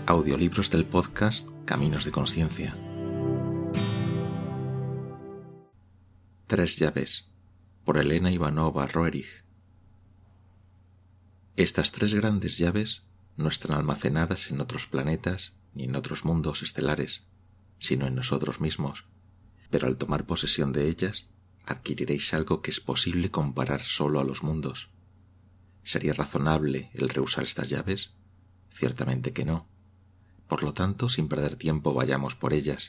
Audiolibros del podcast Caminos de Consciencia. 3 llaves, por Elena Ivanova Roerich. Estas 3 grandes llaves no están almacenadas en otros planetas ni en otros mundos estelares, sino en nosotros mismos, pero al tomar posesión de ellas, adquiriréis algo que es posible comparar solo a los mundos. ¿Sería razonable el rehusar estas llaves? Ciertamente que no. Por lo tanto, sin perder tiempo, vayamos por ellas.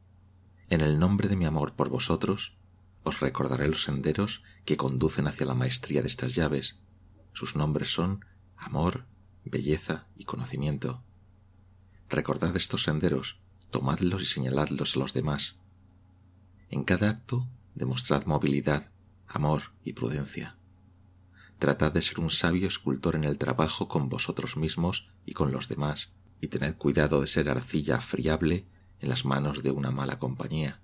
En el nombre de mi amor por vosotros, os recordaré los senderos que conducen hacia la maestría de estas llaves. Sus nombres son amor, belleza y conocimiento. Recordad estos senderos, tomadlos y señaladlos a los demás. En cada acto, demostrad movilidad, amor y prudencia. Tratad de ser un sabio escultor en el trabajo con vosotros mismos y con los demás, y tened cuidado de ser arcilla friable en las manos de una mala compañía.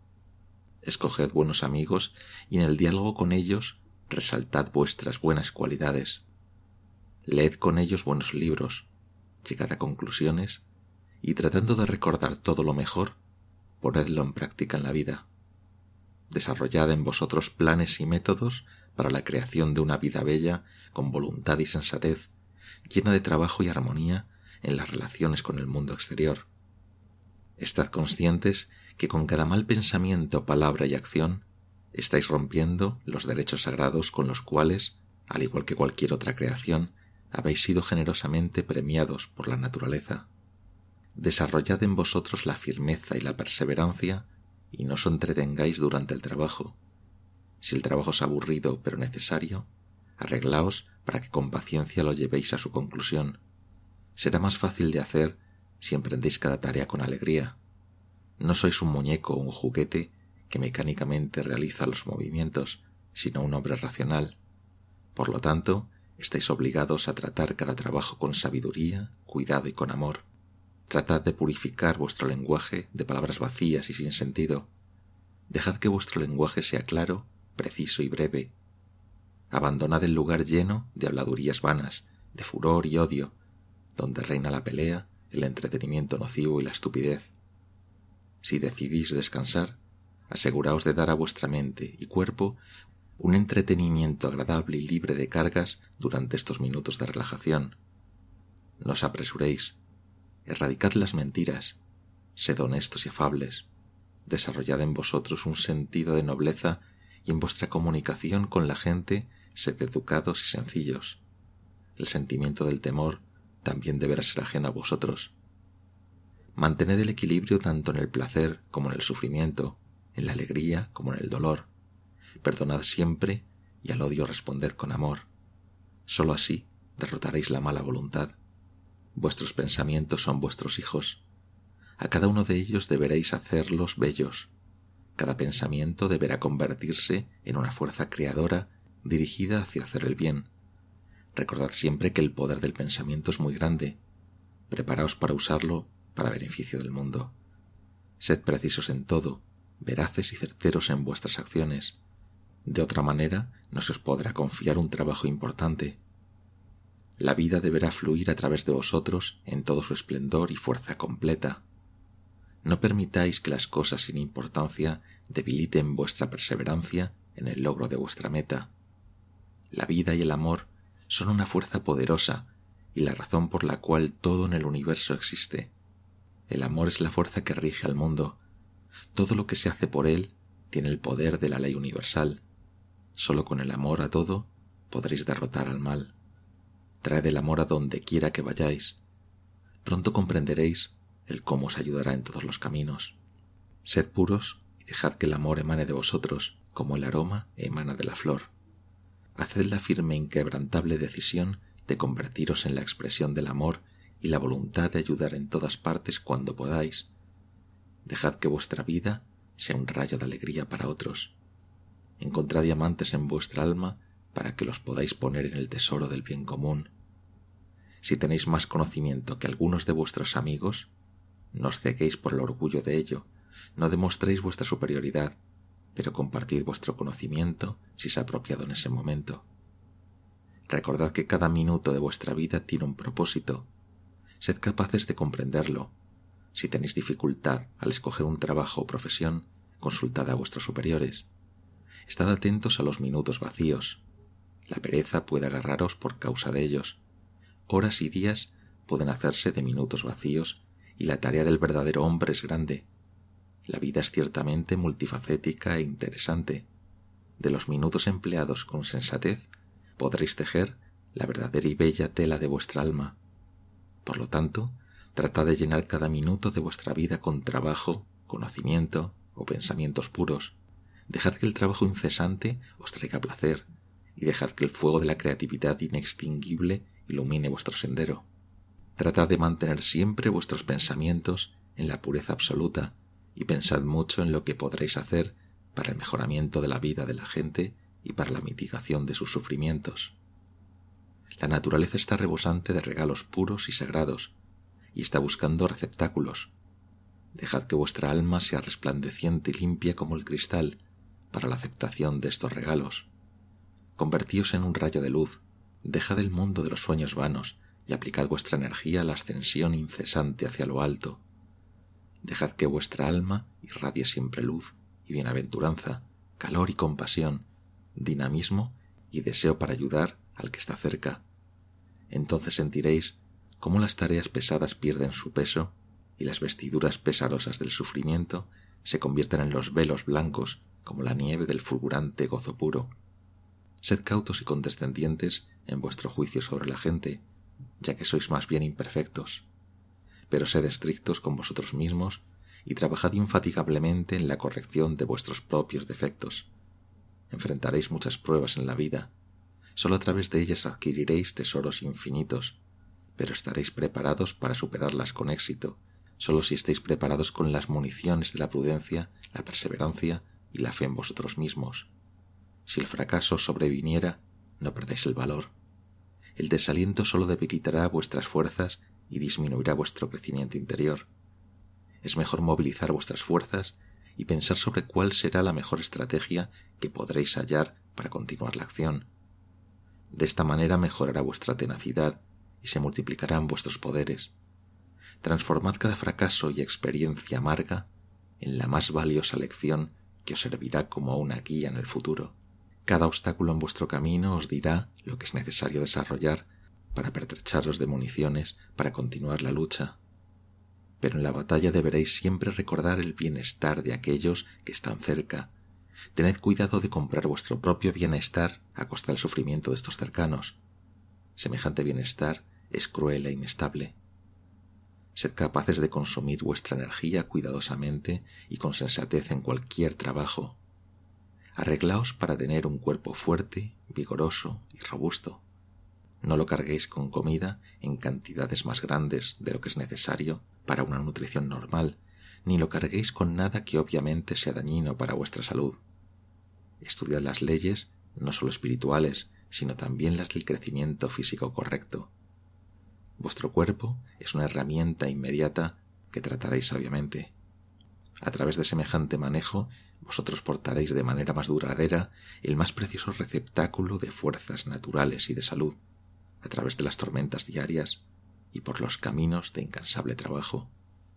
Escoged buenos amigos y en el diálogo con ellos resaltad vuestras buenas cualidades. Leed con ellos buenos libros, llegad a conclusiones y tratando de recordar todo lo mejor, ponedlo en práctica en la vida. Desarrollad en vosotros planes y métodos para la creación de una vida bella con voluntad y sensatez, llena de trabajo y armonía en las relaciones con el mundo exterior. Estad conscientes que con cada mal pensamiento, palabra y acción estáis rompiendo los derechos sagrados con los cuales, al igual que cualquier otra creación, habéis sido generosamente premiados por la naturaleza. Desarrollad en vosotros la firmeza y la perseverancia y no os entretengáis durante el trabajo. Si el trabajo es aburrido pero necesario, arreglaos para que con paciencia lo llevéis a su conclusión. Será más fácil de hacer si emprendéis cada tarea con alegría. No sois un muñeco o un juguete que mecánicamente realiza los movimientos, sino un hombre racional. Por lo tanto, estáis obligados a tratar cada trabajo con sabiduría, cuidado y con amor. Tratad de purificar vuestro lenguaje de palabras vacías y sin sentido. Dejad que vuestro lenguaje sea claro, preciso y breve. Abandonad el lugar lleno de habladurías vanas, de furor y odio, donde reina la pelea, el entretenimiento nocivo y la estupidez. Si decidís descansar, aseguraos de dar a vuestra mente y cuerpo un entretenimiento agradable y libre de cargas durante estos minutos de relajación. No os apresuréis, erradicad las mentiras, sed honestos y afables, desarrollad en vosotros un sentido de nobleza y en vuestra comunicación con la gente sed educados y sencillos. El sentimiento del temor también deberá ser ajeno a vosotros. Mantened el equilibrio tanto en el placer como en el sufrimiento, en la alegría como en el dolor. Perdonad siempre y al odio responded con amor. Sólo así derrotaréis la mala voluntad. Vuestros pensamientos son vuestros hijos. A cada uno de ellos deberéis hacerlos bellos. Cada pensamiento deberá convertirse en una fuerza creadora dirigida hacia hacer el bien. Recordad siempre que el poder del pensamiento es muy grande. Preparaos para usarlo para beneficio del mundo. Sed precisos en todo, veraces y certeros en vuestras acciones. De otra manera, no se os podrá confiar un trabajo importante. La vida deberá fluir a través de vosotros en todo su esplendor y fuerza completa. No permitáis que las cosas sin importancia debiliten vuestra perseverancia en el logro de vuestra meta. La vida y el amor son una fuerza poderosa y la razón por la cual todo en el universo existe. El amor es la fuerza que rige al mundo. Todo lo que se hace por él tiene el poder de la ley universal. Solo con el amor a todo podréis derrotar al mal. Traed el amor a donde quiera que vayáis. Pronto comprenderéis el cómo os ayudará en todos los caminos. Sed puros y dejad que el amor emane de vosotros, como el aroma emana de la flor. Haced la firme e inquebrantable decisión de convertiros en la expresión del amor y la voluntad de ayudar en todas partes cuando podáis. Dejad que vuestra vida sea un rayo de alegría para otros. Encontrad diamantes en vuestra alma para que los podáis poner en el tesoro del bien común. Si tenéis más conocimiento que algunos de vuestros amigos, no os ceguéis por el orgullo de ello, no demostréis vuestra superioridad, pero compartid vuestro conocimiento si es apropiado en ese momento. Recordad que cada minuto de vuestra vida tiene un propósito. Sed capaces de comprenderlo. Si tenéis dificultad al escoger un trabajo o profesión, consultad a vuestros superiores. Estad atentos a los minutos vacíos. La pereza puede agarraros por causa de ellos. Horas y días pueden hacerse de minutos vacíos y la tarea del verdadero hombre es grande. La vida es ciertamente multifacética e interesante. De los minutos empleados con sensatez podréis tejer la verdadera y bella tela de vuestra alma. Por lo tanto, tratad de llenar cada minuto de vuestra vida con trabajo, conocimiento o pensamientos puros. Dejad que el trabajo incesante os traiga placer y dejad que el fuego de la creatividad inextinguible ilumine vuestro sendero. Tratad de mantener siempre vuestros pensamientos en la pureza absoluta y pensad mucho en lo que podréis hacer para el mejoramiento de la vida de la gente y para la mitigación de sus sufrimientos. La naturaleza está rebosante de regalos puros y sagrados y está buscando receptáculos. Dejad que vuestra alma sea resplandeciente y limpia como el cristal para la aceptación de estos regalos. Convertíos en un rayo de luz, dejad el mundo de los sueños vanos y aplicad vuestra energía a la ascensión incesante hacia lo alto. Dejad que vuestra alma irradie siempre luz y bienaventuranza, calor y compasión, dinamismo y deseo para ayudar al que está cerca. Entonces sentiréis cómo las tareas pesadas pierden su peso y las vestiduras pesarosas del sufrimiento se convierten en los velos blancos como la nieve del fulgurante gozo puro. Sed cautos y condescendientes en vuestro juicio sobre la gente, ya que sois más bien imperfectos. Pero sed estrictos con vosotros mismos y trabajad infatigablemente en la corrección de vuestros propios defectos. Enfrentaréis muchas pruebas en la vida. Solo a través de ellas adquiriréis tesoros infinitos, pero estaréis preparados para superarlas con éxito, solo si estáis preparados con las municiones de la prudencia, la perseverancia y la fe en vosotros mismos. Si el fracaso sobreviniera, no perdáis el valor. El desaliento solo debilitará vuestras fuerzas y disminuirá vuestro crecimiento interior. Es mejor movilizar vuestras fuerzas y pensar sobre cuál será la mejor estrategia que podréis hallar para continuar la acción. De esta manera mejorará vuestra tenacidad y se multiplicarán vuestros poderes. Transformad cada fracaso y experiencia amarga en la más valiosa lección que os servirá como una guía en el futuro. Cada obstáculo en vuestro camino os dirá lo que es necesario desarrollar para pertrecharos de municiones para continuar la lucha. Pero en la batalla deberéis siempre recordar el bienestar de aquellos que están cerca. Tened cuidado de comprar vuestro propio bienestar a costa del sufrimiento de estos cercanos. Semejante bienestar es cruel e inestable. Sed capaces de consumir vuestra energía cuidadosamente y con sensatez en cualquier trabajo. Arreglaos para tener un cuerpo fuerte, vigoroso y robusto. No lo carguéis con comida en cantidades más grandes de lo que es necesario para una nutrición normal, ni lo carguéis con nada que obviamente sea dañino para vuestra salud. Estudiad las leyes, no solo espirituales, sino también las del crecimiento físico correcto. Vuestro cuerpo es una herramienta inmediata que trataréis sabiamente. A través de semejante manejo, vosotros portaréis de manera más duradera el más precioso receptáculo de fuerzas naturales y de salud, a través de las tormentas diarias y por los caminos de incansable trabajo.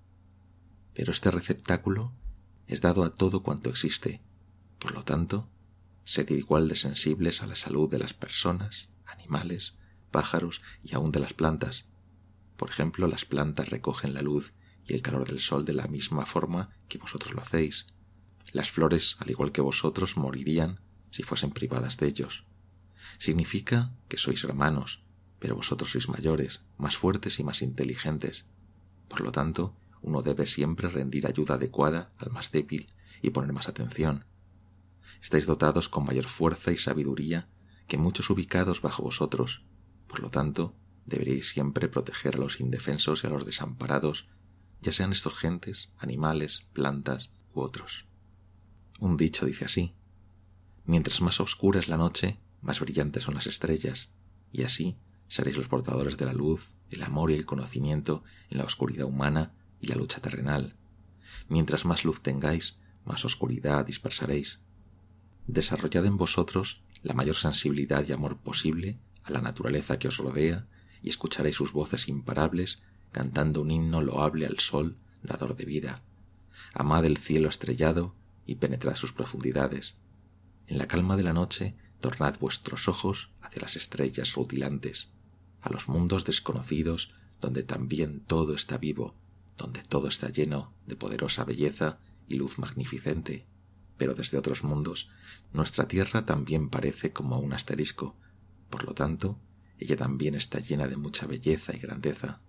Pero este receptáculo es dado a todo cuanto existe, por lo tanto, sed igual de sensibles a la salud de las personas, animales, pájaros y aun de las plantas. Por ejemplo, las plantas recogen la luz y el calor del sol de la misma forma que vosotros lo hacéis. Las flores, al igual que vosotros, morirían si fuesen privadas de ellos. Significa que sois hermanos, pero vosotros sois mayores, más fuertes y más inteligentes. Por lo tanto, uno debe siempre rendir ayuda adecuada al más débil y poner más atención. Estáis dotados con mayor fuerza y sabiduría que muchos ubicados bajo vosotros. Por lo tanto, deberéis siempre proteger a los indefensos y a los desamparados, ya sean estos gentes, animales, plantas u otros. Un dicho dice así: mientras más oscura es la noche, más brillantes son las estrellas, y así seréis los portadores de la luz, el amor y el conocimiento en la oscuridad humana y la lucha terrenal. Mientras más luz tengáis, más oscuridad dispersaréis. Desarrollad en vosotros la mayor sensibilidad y amor posible a la naturaleza que os rodea y escucharéis sus voces imparables cantando un himno loable al sol, dador de vida. Amad el cielo estrellado y penetrad sus profundidades. En la calma de la noche, tornad vuestros ojos hacia las estrellas rutilantes, a los mundos desconocidos donde también todo está vivo, donde todo está lleno de poderosa belleza y luz magnificente. Pero desde otros mundos, nuestra tierra también parece como un asterisco. Por lo tanto, ella también está llena de mucha belleza y grandeza.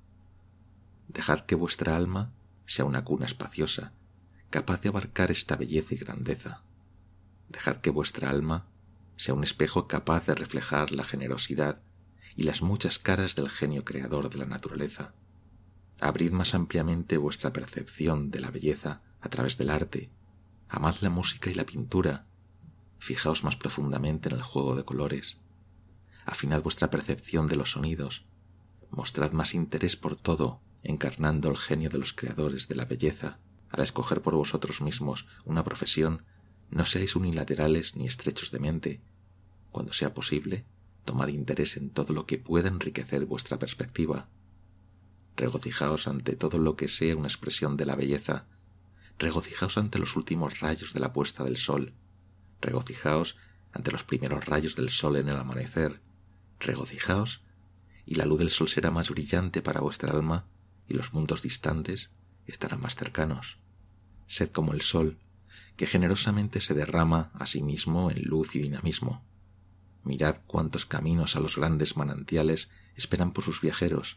Dejad que vuestra alma sea una cuna espaciosa, capaz de abarcar esta belleza y grandeza. Dejad que vuestra alma sea un espejo capaz de reflejar la generosidad y las muchas caras del genio creador de la naturaleza. Abrid más ampliamente vuestra percepción de la belleza a través del arte. Amad la música y la pintura. Fijaos más profundamente en el juego de colores. Afinad vuestra percepción de los sonidos. Mostrad más interés por todo, encarnando el genio de los creadores de la belleza. Al escoger por vosotros mismos una profesión, no seáis unilaterales ni estrechos de mente. Cuando sea posible, tomad interés en todo lo que pueda enriquecer vuestra perspectiva. Regocijaos ante todo lo que sea una expresión de la belleza. Regocijaos ante los últimos rayos de la puesta del sol. Regocijaos ante los primeros rayos del sol en el amanecer. Regocijaos, y la luz del sol será más brillante para vuestra alma, y los mundos distantes estarán más cercanos. Sed como el sol, que generosamente se derrama a sí mismo en luz y dinamismo. Mirad cuántos caminos a los grandes manantiales esperan por sus viajeros,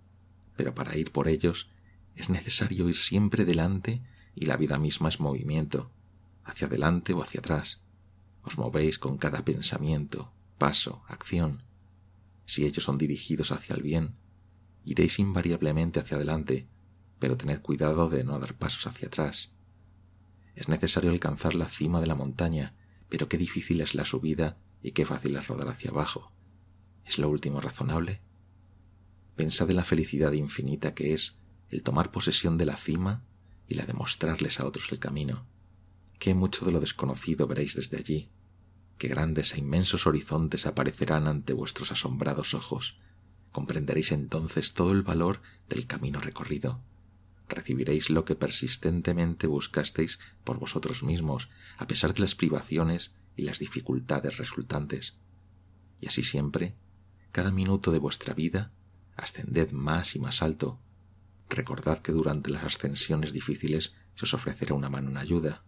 pero para ir por ellos es necesario ir siempre delante, y la vida misma es movimiento, hacia adelante o hacia atrás. Os movéis con cada pensamiento, paso, acción. Si ellos son dirigidos hacia el bien, iréis invariablemente hacia adelante, pero tened cuidado de no dar pasos hacia atrás. Es necesario alcanzar la cima de la montaña, pero qué difícil es la subida y qué fácil es rodar hacia abajo. ¿Es lo último razonable? Pensad en la felicidad infinita que es el tomar posesión de la cima y la de mostrarles a otros el camino. Qué mucho de lo desconocido veréis desde allí. Qué grandes e inmensos horizontes aparecerán ante vuestros asombrados ojos. Comprenderéis entonces todo el valor del camino recorrido. Recibiréis lo que persistentemente buscasteis por vosotros mismos, a pesar de las privaciones y las dificultades resultantes. Y así siempre, cada minuto de vuestra vida, ascended más y más alto. Recordad que durante las ascensiones difíciles se os ofrecerá una mano en ayuda.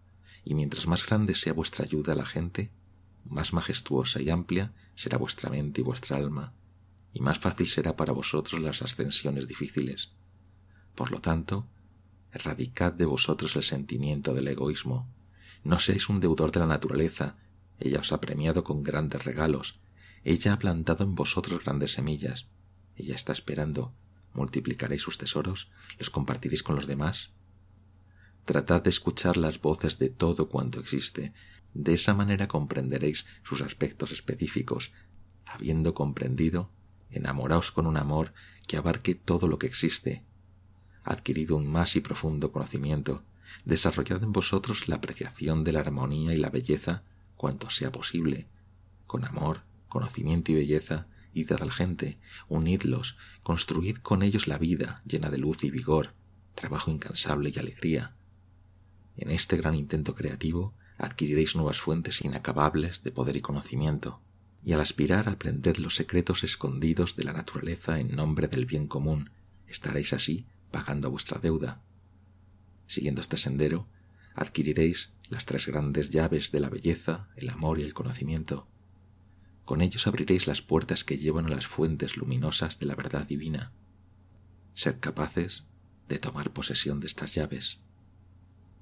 Y mientras más grande sea vuestra ayuda a la gente, más majestuosa y amplia será vuestra mente y vuestra alma, y más fácil será para vosotros las ascensiones difíciles. Por lo tanto, erradicad de vosotros el sentimiento del egoísmo. No seáis un deudor de la naturaleza. Ella os ha premiado con grandes regalos. Ella ha plantado en vosotros grandes semillas. Ella está esperando. ¿Multiplicaréis sus tesoros? ¿Los compartiréis con los demás? Tratad de escuchar las voces de todo cuanto existe. De esa manera comprenderéis sus aspectos específicos. Habiendo comprendido, enamoraos con un amor que abarque todo lo que existe. Adquirido un más y profundo conocimiento, desarrollad en vosotros la apreciación de la armonía y la belleza cuanto sea posible. Con amor, conocimiento y belleza, id a la gente, unidlos, construid con ellos la vida llena de luz y vigor, trabajo incansable y alegría. En este gran intento creativo adquiriréis nuevas fuentes inacabables de poder y conocimiento, y al aspirar aprended los secretos escondidos de la naturaleza en nombre del bien común. Estaréis así pagando vuestra deuda. Siguiendo este sendero, adquiriréis las tres grandes llaves de la belleza, el amor y el conocimiento. Con ellos abriréis las puertas que llevan a las fuentes luminosas de la verdad divina. Sed capaces de tomar posesión de estas llaves.